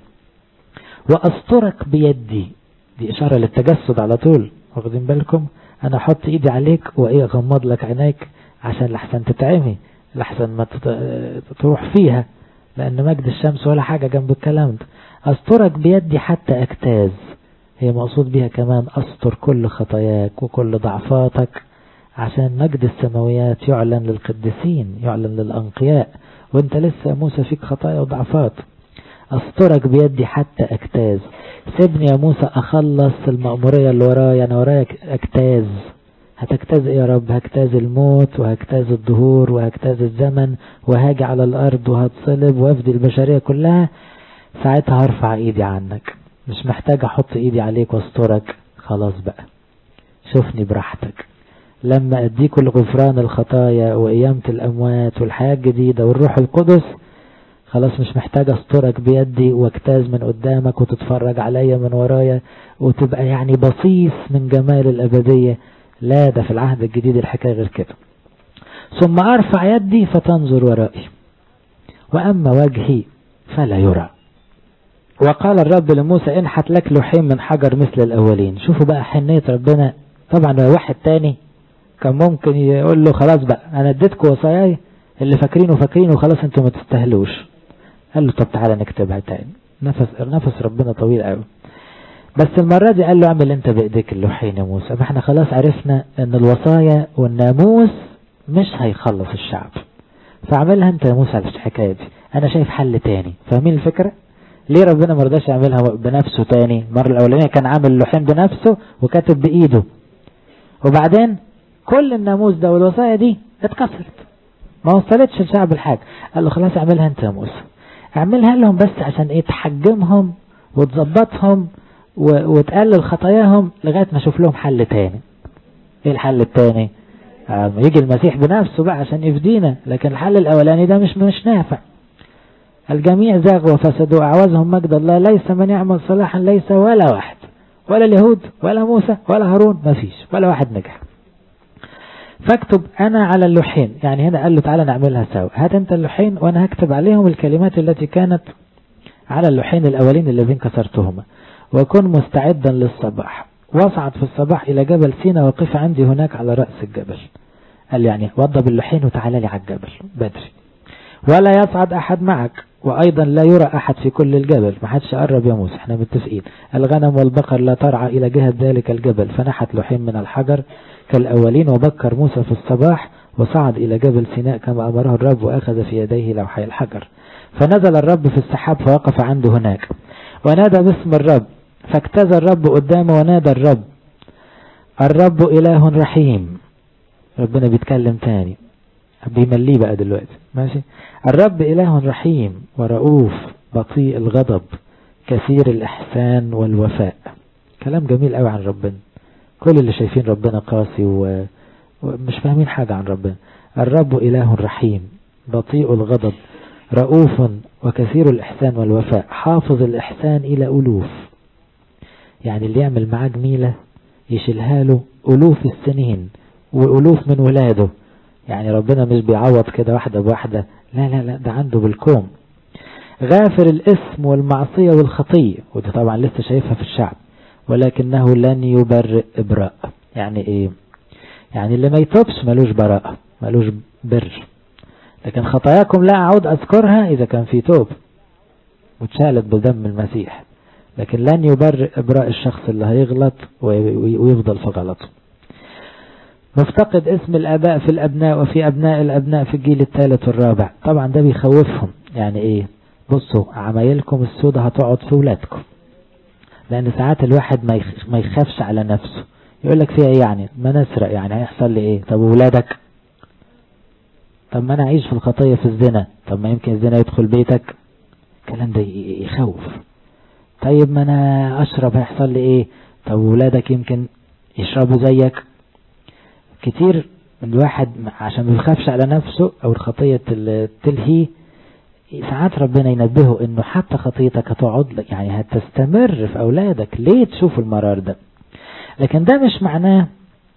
وأسترك بيدي. دي إشارة للتجسد على طول. واخدين بالكم؟ أنا أحط إيدي عليك وإيه أغمض لك عينيك عشان لحسن تتعمي، لحسن ما تروح فيها، لأن مجد الشمس ولا حاجة جنب الكلام ده. أسترك بيدي حتى أجتاز. هي مقصود بها كمان أستر كل خطاياك وكل ضعفاتك، عشان مجد السماويات يعلن للقديسين، يعلن للأنقياء، وانت لسه موسى فيك خطايا وضعفات. أسترك بيدي حتى أجتاز. سيبني يا موسى أخلص المأمورية اللي ورايا، أنا ورايا أجتاز. هتجتاز إيه يا رب؟ هجتاز الموت وهجتاز الدهور وهجتاز الزمن، وهاجي على الأرض وهتصلب وافدي البشرية كلها. ساعتها هرفع إيدي عنك، مش محتاج أحط إيدي عليك واسترك. خلاص بقى شوفني براحتك. لما أديك الغفران الخطايا وقيامة الأموات والحياة الجديدة والروح القدس، خلاص مش محتاج أسترك بيدي واجتاز من قدامك وتتفرج عليا من ورايا وتبقى يعني بصيص من جمال الأبدية. لا، ده في العهد الجديد الحكاية غير كده. ثم أرفع يدي فتنظر ورائي، وأما وجهي فلا يرى. وقال الرب لموسى انحت لك لوحين من حجر مثل الأولين. شوفوا بقى حنية ربنا. طبعا لو واحد تاني كان ممكن يقول له خلاص بقى أنا اديتكم وصاياي اللي فاكرينه فاكرينه خلاص انتوا ما تستاهلوش. قال له طب تعالى نكتبها تاني. نفس نفس ربنا طويل قوي. بس المرة دي قال له اعمل انت بايديك اللوحين يا موسى. فاحنا خلاص عرفنا ان الوصايا والناموس مش هيخلص الشعب، فاعملها انت يا موسى الحكاية دي. انا شايف حل تاني. فاهمين الفكرة؟ ليه ربنا مرضاش يعملها بنفسه تاني؟ المرة الاولانية كان عامل اللوحين بنفسه وكاتب بايده، وبعدين كل الناموس ده والوصايا دي اتكسرت ما وصلتش الشعب الحاجة. قال له خلاص اعملها انت يا موسى، اعملها لهم بس عشان ايه؟ تحجمهم وتظبطهم وتقلل خطاياهم لغاية ما اشوف لهم حل تاني. ايه الحل التاني؟ آه يجي المسيح بنفسه بقى عشان يفدينا، لكن الحل الاولاني ده مش مش نافع. الجميع زاغوا وفسدوا، اعوزهم مجد الله، ليس من يعمل صلاحا، ليس ولا واحد، ولا اليهود ولا موسى ولا هارون، ما فيش ولا واحد نجح. فاكتب انا على اللوحين، يعني هنا قال له تعالى نعملها سوا، هات انت اللوحين وانا هكتب عليهم الكلمات التي كانت على اللوحين الاولين الذين كسرتهما، وكن مستعدا للصباح، واصعد في الصباح الى جبل سينا، وقف عندي هناك على رأس الجبل. قال يعني وضب اللوحين وتعالى لي على الجبل بدري، ولا يصعد احد معك، وايضا لا يرى احد في كل الجبل، ما حدش يقرب يا موسى، احنا متفقين. الغنم والبقر لا ترعى الى جهة ذلك الجبل. فنحت لوحين من الحجر كالاولين، وبكر موسى في الصباح وصعد الى جبل سيناء كما امره الرب، واخذ في يديه لوحي الحجر. فنزل الرب في السحاب فوقف عنده هناك، ونادى باسم الرب، فاجتاز الرب قدامه ونادى الرب، الرب اله رحيم. ربنا بيتكلم تاني، بيمليه بقى دلوقتي، ماشي. الرب إله رحيم ورؤوف بطيء الغضب كثير الإحسان والوفاء. كلام جميل قوي عن ربنا. كل اللي شايفين ربنا قاسي و... ومش فاهمين حاجة عن ربنا. الرب إله رحيم بطيء الغضب رؤوف وكثير الإحسان والوفاء، حافظ الإحسان إلى ألوف. يعني اللي يعمل معاه جميلة يشيلها له ألوف السنين وألوف من ولاده. يعني ربنا مش بيعوض كده واحدة بواحدة، لا لا لا، ده عنده بالكوم. غافر الاسم والمعصية والخطية، ودي طبعا لسه شايفها في الشعب، ولكنه لن يبرئ إبراء. يعني ايه؟ يعني اللي ما يتوبش ملوش براءة، ملوش بر. لكن خطاياكم لا أعود أذكرها إذا كان في توب وتشالت بدم المسيح. لكن لن يبرئ إبراء الشخص اللي هيغلط ويفضل في غلطه. مفتقد اسم الآباء في الأبناء، وفي أبناء الأبناء في الجيل الثالث والرابع. طبعا ده بيخوفهم. يعني إيه؟ بصوا عمايلكم السودة هتقعد في ولادكم، لأن ساعات الواحد ما يخافش على نفسه، يقول لك فيها إيه يعني؟ ما نسرق يعني هيحصل لي إيه؟ طب ولادك؟ طب ما أنا أعيش في الخطية في الزنا، طب ما يمكن الزنا يدخل بيتك. الكلام ده يخوف. طيب ما أنا أشرب هيحصل لي إيه؟ طب ولادك يمكن يشربوا زيك. كتير من الواحد عشان ما يخافش على نفسه او الخطية تلهي، ساعات ربنا ينبهه انه حتى خطيتك هتقعد لك، يعني هتستمر في اولادك، ليه تشوف المرار ده؟ لكن ده مش معناه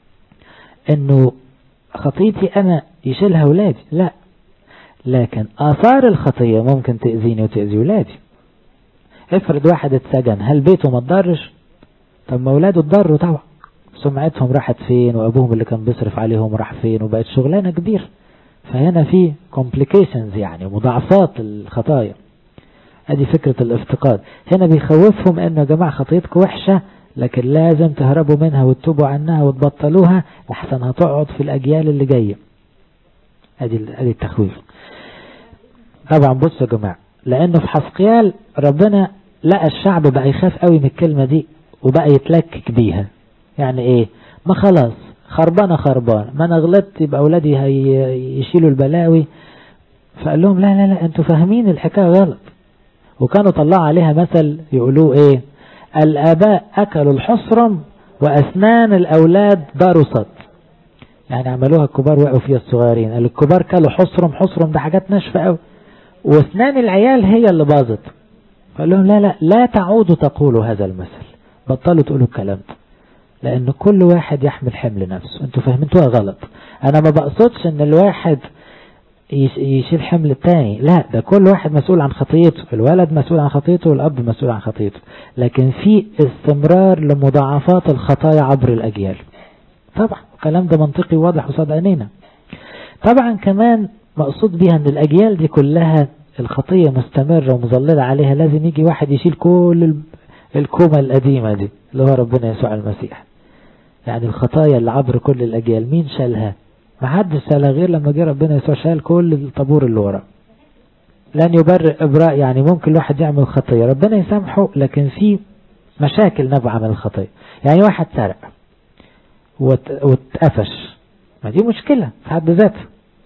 انه خطيتي انا يشيلها اولادي، لا، لكن اثار الخطية ممكن تأذيني وتأذي اولادي. افرض واحد اتسجن، هل بيته ما تضرش؟ طب ما اولاده اتضروا طبعا، سمعتهم راحت فين، وابوهم اللي كان بيصرف عليهم راح فين، وبقت شغلانة كبير. فهنا في complications، يعني مضاعفات الخطايا. ادي فكرة الافتقاد. هنا بيخوفهم انه يا جماعة خطيتكم وحشة، لكن لازم تهربوا منها وتتوبوا عنها وتبطلوها، لحسن هتقعد في الاجيال اللي جاية. ادي ادي التخويف. طبعا بصوا يا جماعة، لانه في حسقيال ربنا لقى الشعب بقى يخاف قوي من الكلمة دي وبقى يتلكك بيها. يعني ايه؟ ما خلاص خربانة خربانة، ما انا غلطت يبقى اولادي هيشيلوا البلاوي. فقال لهم لا لا لا، انتوا فاهمين الحكاية غلط. وكانوا طلعوا عليها مثل يقولوا ايه؟ الاباء اكلوا الحصرم واسنان الاولاد ضرست. يعني عملوها الكبار وقعوا فيها الصغيرين. قال الكبار كلوا حصرم، حصرم ده حاجات ناشفة قوي، واسنان العيال هي اللي باظت. قال لهم لا لا لا تعودوا تقولوا هذا المثل، بطلوا تقولوا الكلام ده، لأن كل واحد يحمل حمل نفسه. انتوا فهمتوها غلط. انا ما بقصدش ان الواحد يشيل حمل التاني، لا، ده كل واحد مسؤول عن خطيته. الولد مسؤول عن خطيته والاب مسؤول عن خطيته، لكن في استمرار لمضاعفات الخطايا عبر الاجيال. طبعا الكلام ده منطقي واضح وصاد عينينا. طبعا كمان مقصود بيها ان الاجيال دي كلها الخطية مستمرة ومظللة عليها، لازم يجي واحد يشيل كل الكومة القديمة دي اللي هو ربنا يسوع المسيح. يعني الخطايا اللي عبر كل الأجيال مين شالها؟ ما حدش شالها غير لما جه ربنا يسوع شال كل الطابور اللي ورا. لن يبرئ إبراء، يعني ممكن الواحد يعمل خطية ربنا يسامحه، لكن في مشاكل نبعة من الخطية. يعني واحد سرق واتقفش، ما دي مشكلة في حد ذاتها.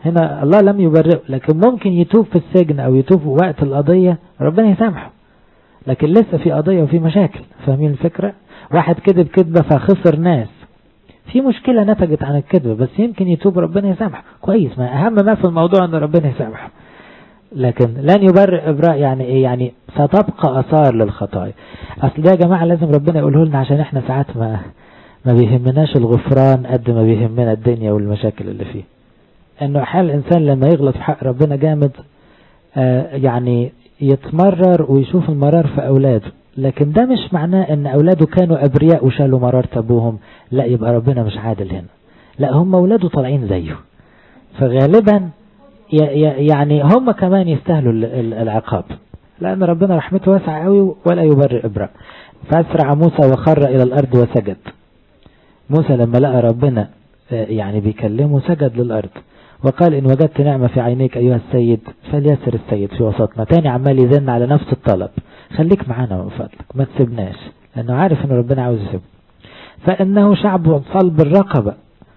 هنا الله لم يبرئه، لكن ممكن يتوب في السجن او يتوب في وقت القضية ربنا يسامحه، لكن لسه في قضية وفي مشاكل. فاهمين الفكرة؟ واحد كذب كذبة فخسر ناس، في مشكلة نتجت عن الكذبة، بس يمكن يتوب ربنا يسامحه كويس. ما أهم ما في الموضوع أن ربنا يسامحه، لكن لن يبرئ إبراء. يعني إيه؟ يعني ستبقى أثار للخطايا. أصل ده يا جماعة لازم ربنا يقوله لنا، عشان إحنا ساعات ما ما بيهمناش الغفران قد ما بيهمنا الدنيا والمشاكل اللي فيه. إنه حال الإنسان لما يغلط في حق ربنا جامد آه يعني يتمرر ويشوف المرار في أولاده، لكن ده مش معناه ان اولاده كانوا ابرياء وشالوا مرارة ابوهم، لا يبقى ربنا مش عادل هنا. لا، هم اولاده طالعين زيه، فغالبا يعني هم كمان يستاهلوا العقاب، لان ربنا رحمته واسعة قوي ولا يبرئ ابراء. فاسرع موسى وخر الى الارض وسجد. موسى لما لقى ربنا يعني بيكلمه سجد للارض وقال ان وجدت نعمة في عينيك ايها السيد فليسر السيد في وسطنا. تاني عمال يزن على نفس الطلب، خليك معانا من فضلك ما تسيبناش، لانه عارف ان ربنا عاوز يسيبه. فانه شعب صلب الرقبة.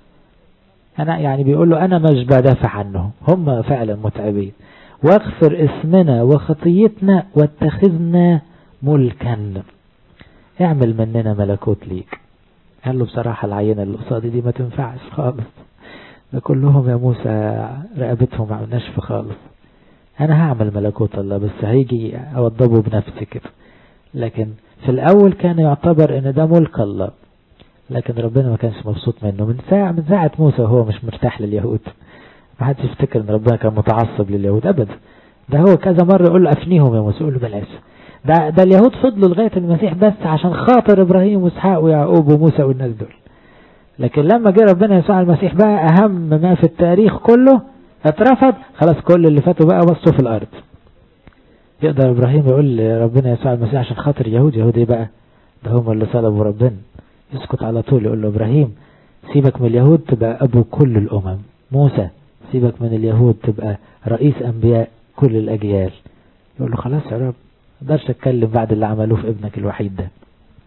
انا يعني بيقول له انا مش بدافع عنهم، هم فعلا متعبين. واغفر اسمنا وخطيتنا واتخذنا ملكا، اعمل مننا ملكوت ليك. قال له بصراحة العينة اللي قصادي دي ما تنفعش خالص، ده كلهم يا موسى رقبتهم ناشفة خالص. انا هعمل ملكوت الله، بس هيجي اوضبه بنفسي كده. لكن في الاول كان يعتبر ان ده ملك الله، لكن ربنا ما كانش مبسوط منه. من ساعة من ساعة موسى هو مش مرتاح لليهود. ما حدش يفتكر ان ربنا كان متعصب لليهود ابدا، ده هو كذا مرة يقول له افنيهم يا موسى، يقول له بلاش. ده, ده اليهود فضلوا لغاية المسيح بس عشان خاطر ابراهيم واسحاق ويعقوب وموسى والناس دول. لكن لما جه ربنا يسوع المسيح بقى اهم ما في التاريخ كله اترفض، خلاص كل اللي فاتوا بقى بصوا في الارض. يقدر ابراهيم يقول ربنا يسوع المسيح عشان خاطر يهود؟ يهود ايه بقى؟ ده هم اللي صلبوا ربنا. يسكت على طول، يقول له ابراهيم سيبك من اليهود تبقى ابو كل الامم. موسى سيبك من اليهود تبقى رئيس انبياء كل الاجيال. يقول له خلاص يا رب، ما اقدرش اتكلم بعد اللي عملوه في ابنك الوحيد ده.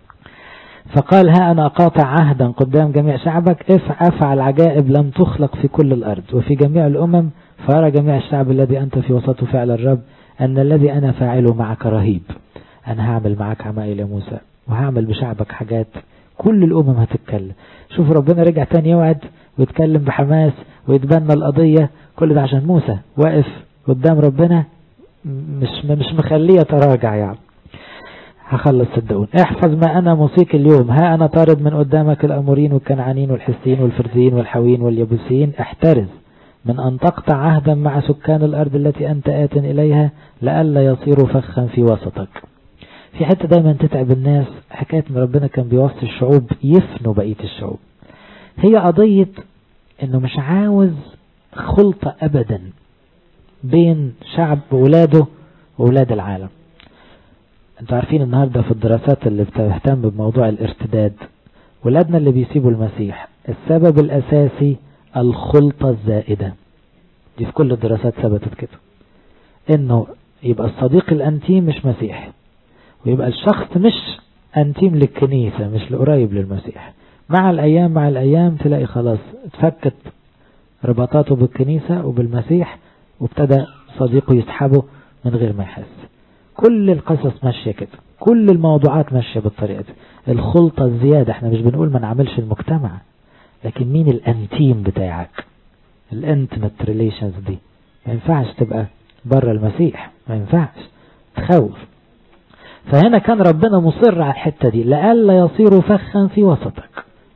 فقال ها أنا قاطع عهدا قدام جميع شعبك، افعل عجائب لم تخلق في كل الأرض وفي جميع الأمم، فأرى جميع الشعب الذي أنت في وسطه فعل الرب أن الذي أنا فاعله معك رهيب. أنا هعمل معك عمائل يا موسى، وهعمل بشعبك حاجات كل الأمم هتتكلم. شوف ربنا رجع تاني يوعد ويتكلم بحماس ويتبنى القضية، كل ده عشان موسى واقف قدام ربنا مش مش مخليه تراجع. يعني هخلص صدقون. احفظ ما انا موصيك اليوم، ها انا طارد من قدامك الامورين والكنعانين والحسين والفرزين والحوين واليبوسين. احترز من ان تقطع عهدا مع سكان الارض التي انت آت اليها لئلا يصيروا فخا في وسطك. في حتة دايما تتعب الناس، حكاية ان ربنا كان بيوصي الشعوب يفنوا بقية الشعوب. هي قضية انه مش عاوز خلطة ابدا بين شعب وولاده وولاد العالم. انتوا عارفين النهاردة في الدراسات اللي بتهتم بموضوع الارتداد، ولادنا اللي بيسيبوا المسيح السبب الاساسي الخلطة الزائدة دي. في كل الدراسات ثبتت كده، انه يبقى الصديق الانتيم مش مسيحي، ويبقى الشخص مش انتيم للكنيسة، مش قريب للمسيح. مع الايام مع الايام تلاقي خلاص اتفكت رباطاته بالكنيسة وبالمسيح، وابتدى صديقه يسحبه من غير ما يحس. كل القصص ماشية كده، كل الموضوعات ماشية بالطريقة دي. الخلطة الزيادة، احنا مش بنقول ما نعملش المجتمع، لكن مين الانتيم بتاعك؟ الانتمت ريليشنز دي ما ينفعش تبقى بره المسيح، ما ينفعش، تخوف. فهنا كان ربنا مصر على الحتة دي لئلا يصيروا فخا في وسطك.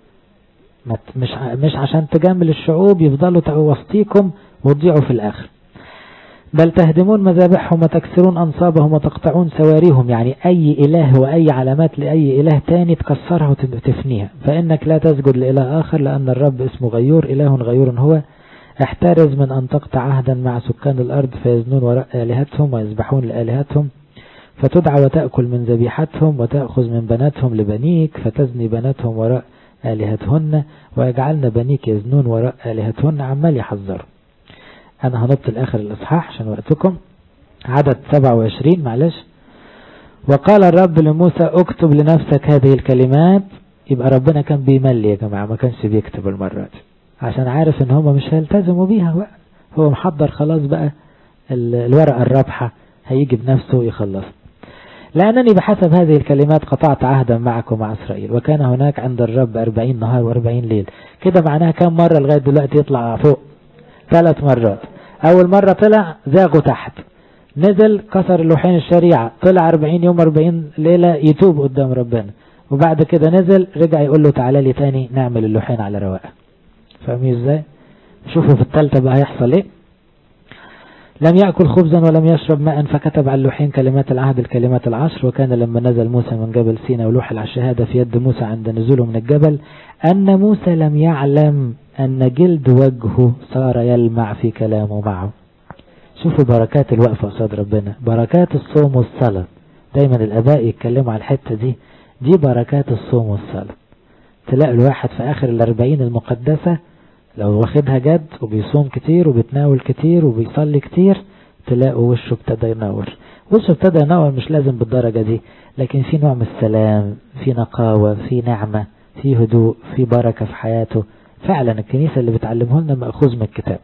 مش مش عشان تجامل الشعوب يفضلوا وسطيكم وتضيعوا في الاخر. بل تهدمون مذابحهم وتكسرون أنصابهم وتقطعون سواريهم. يعني أي إله وأي علامات لأي إله تاني تكسرها وتفنيها. فإنك لا تسجد لإله آخر لأن الرب اسمه غيور، إله غيور هو. احترز من أن تقطع عهدا مع سكان الأرض فيزنون وراء آلهتهم ويذبحون لآلهتهم، فتدعى وتأكل من ذبيحتهم وتأخذ من بناتهم لبنيك، فتزني بناتهم وراء آلهتهن ويجعلن بنيك يزنون وراء آلهتهن. عمال يحذر. أنا هنط الآخر الإصحاح عشان وقتكم. عدد سبعة وعشرين معلش. وقال الرب لموسى اكتب لنفسك هذه الكلمات. يبقى ربنا كان بيملي يا جماعة، ما كانش بيكتب المرات عشان عارف ان هم مش هيلتزموا بيها بقى. هو محضر خلاص بقى الورقة الرابحة هيجي بنفسه يخلص. لأنني بحسب هذه الكلمات قطعت عهدا معكم مع إسرائيل، وكان هناك عند الرب أربعين نهار وأربعين ليل. كده معناها كم مرة لغاية دلوقتي يطلع فوق؟ ثلاث مرات. أول مرة طلع زاغوا تحت، نزل كسر اللوحين الشريعة، طلع أربعين يوم أربعين ليلة يتوب قدام ربنا، وبعد كده نزل رجع يقول له تعالى لي تاني نعمل اللوحين على رواقه. فاهمين ازاي؟ شوفوا في الثالثة بقى هيحصل ايه. لم يأكل خبزا ولم يشرب ماء، فكتب على اللوحين كلمات العهد الكلمات العشر. وكان لما نزل موسى من جبل سيناء ولوح الشهادة في يد موسى عند نزوله من الجبل أن موسى لم يعلم أن جلد وجهه صار يلمع في كلامه معه. شوفوا بركات الوقفة قصاد ربنا، بركات الصوم والصلاة. دايما الآباء يتكلموا على الحتة دي، دي بركات الصوم والصلاة. تلاقي الواحد في آخر الأربعين المقدسة لو واخدها جد وبيصوم كتير وبيتناول كتير وبيصلي كتير، تلاقوا وشه ابتدى ينور. وشه ابتدى ينور مش لازم بالدرجة دي، لكن في نوع من السلام، في نقاوة، في نعمة، في هدوء، في بركة في حياته. فعلا الكنيسة اللي بتعلمه لنا مأخوذ من الكتاب.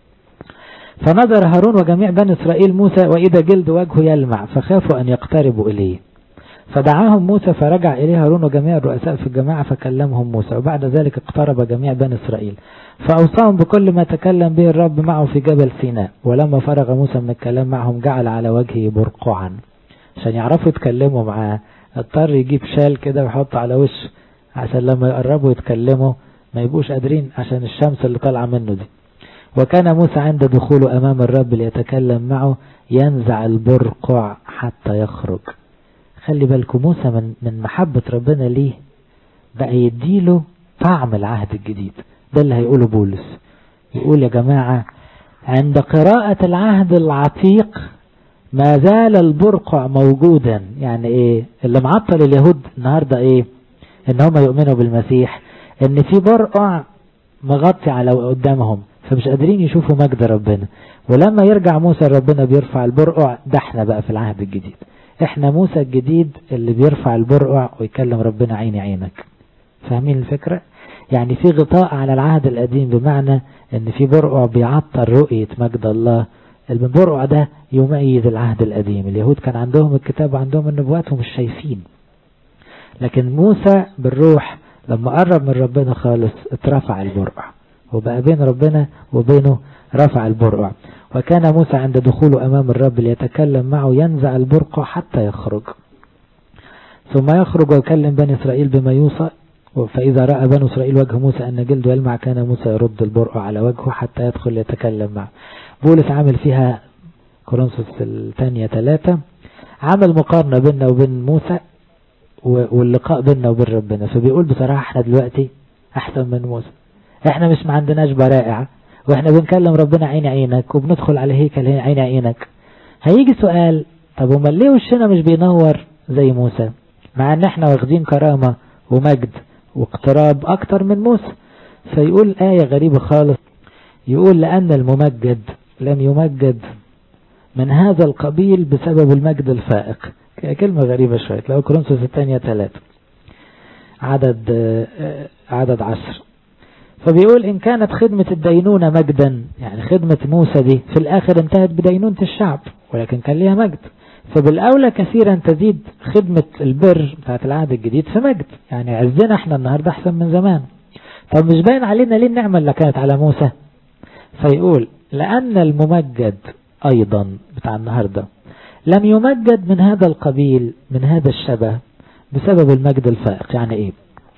فنظر هارون وجميع بني إسرائيل موسى وإذا جلد وجهه يلمع، فخافوا أن يقتربوا إليه. فدعاهم موسى فرجع إليه هارون وجميع الرؤساء في الجماعة فكلمهم موسى. وبعد ذلك اقترب جميع بني إسرائيل فأوصاهم بكل ما تكلم به الرب معه في جبل سيناء. ولما فرغ موسى من الكلام معهم جعل على وجهه برقعا، عشان يعرفوا يتكلموا معاه اضطر يجيب شال كده ويحط على وشه عشان لما يقربوا يتكلموا ما يبقوش قادرين عشان الشمس اللي طالعه منه دي. وكان موسى عند دخوله أمام الرب ليتكلم معه ينزع البرقع حتى يخرج. خلي بالكم موسى من من محبة ربنا ليه بقى يديله طعم العهد الجديد. ده اللي هيقوله بولس، يقول يا جماعة عند قراءة العهد العتيق ما زال البرقع موجودا. يعني ايه اللي معطل اليهود النهاردة؟ ايه ان هم يؤمنوا بالمسيح، ان في برقع مغطي على قدامهم فمش قادرين يشوفوا مجد ربنا. ولما يرجع موسى ربنا بيرفع البرقع. ده احنا بقى في العهد الجديد، احنا موسى الجديد اللي بيرفع البرقع ويكلم ربنا عيني عينك. فاهمين الفكرة؟ يعني في غطاء على العهد القديم، بمعنى ان في برقع بيعطل رؤية مجد الله. البرقع ده يميز العهد القديم. اليهود كان عندهم الكتاب وعندهم النبوات ومش شايفين، لكن موسى بالروح لما قرب من ربنا خالص اترفع البرقع وبقى بين ربنا وبينه رفع البرقع. وكان موسى عند دخوله أمام الرب ليتكلم معه ينزع البرقع حتى يخرج، ثم يخرج ويكلم بني إسرائيل بما يوصى. فإذا رأى بني إسرائيل وجه موسى أن جلده يلمع كان موسى يرد البرقع على وجهه حتى يدخل يتكلم معه. بولس عامل فيها كورنثوس الثانية ثلاثة، عمل مقارنة بيننا وبين موسى واللقاء بيننا وبين ربنا. فبيقول بصراحة احنا دلوقتي أحسن من موسى، احنا مش ما عندناش برائع واحنا بنكلم ربنا عين عينك وبندخل على هيكل عين عينك. هيجي سؤال، طب وما ليه وشنا مش بينور زي موسى مع ان احنا واخدين كرامة ومجد واقتراب اكتر من موسى؟ فيقول آية غريبة خالص، يقول لأن الممجد لم يمجد من هذا القبيل بسبب المجد الفائق. كلمة غريبة شوية. لو كورنثوس الثانية ثلاثة عدد عدد عشر، فبيقول إن كانت خدمة الدينونة مجدا، يعني خدمة موسى دي في الآخر انتهت بدينونة الشعب ولكن كان ليها مجد، فبالأولى كثيرا تزيد خدمة البر بتاعت العهد الجديد في مجد. يعني عزنا احنا النهاردة أحسن من زمان. طب مش باين علينا ليه النعمة اللي كانت على موسى؟ فيقول لأن الممجد أيضا بتاع النهاردة لم يمجد من هذا القبيل من هذا الشبه بسبب المجد الفائق. يعني ايه؟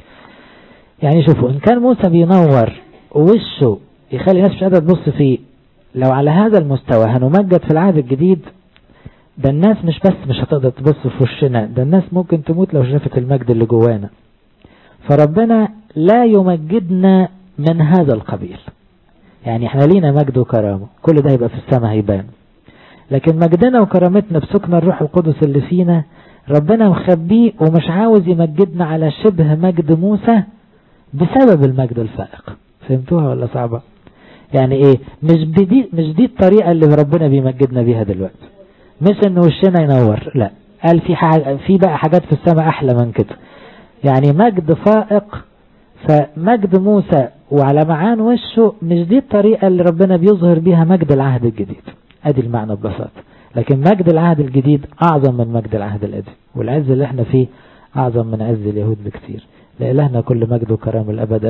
يعني شوفوا ان كان موسى بينور ووشه يخلي الناس مش قادرة تبص فيه، لو على هذا المستوى هنمجد في العهد الجديد، ده الناس مش بس مش هتقدر تبص في وشنا، ده الناس ممكن تموت لو شافت المجد اللي جوانا. فربنا لا يمجدنا من هذا القبيل. يعني احنا لينا مجد وكرامة، كل ده يبقى في السماء هيبان، لكن مجدنا وكرامتنا بسكن الروح القدس اللي فينا ربنا مخبيه ومش عاوز يمجدنا على شبه مجد موسى بسبب المجد الفائق. فهمتوها ولا صعبة؟ يعني ايه؟ مش بدي مش دي الطريقة اللي ربنا بيمجدنا بيها دلوقتي، مش ان وشنا ينور، لا، قال في حاجة، في بقى حاجات في السماء احلى من كده. يعني مجد فائق. فمجد موسى وعلى معان وشه، مش دي الطريقة اللي ربنا بيظهر بيها مجد العهد الجديد. ادي المعنى ببساطة. لكن مجد العهد الجديد اعظم من مجد العهد القديم، والعز اللي احنا فيه اعظم من عز اليهود بكتير. لإلهنا كل مجد وكرم الابد.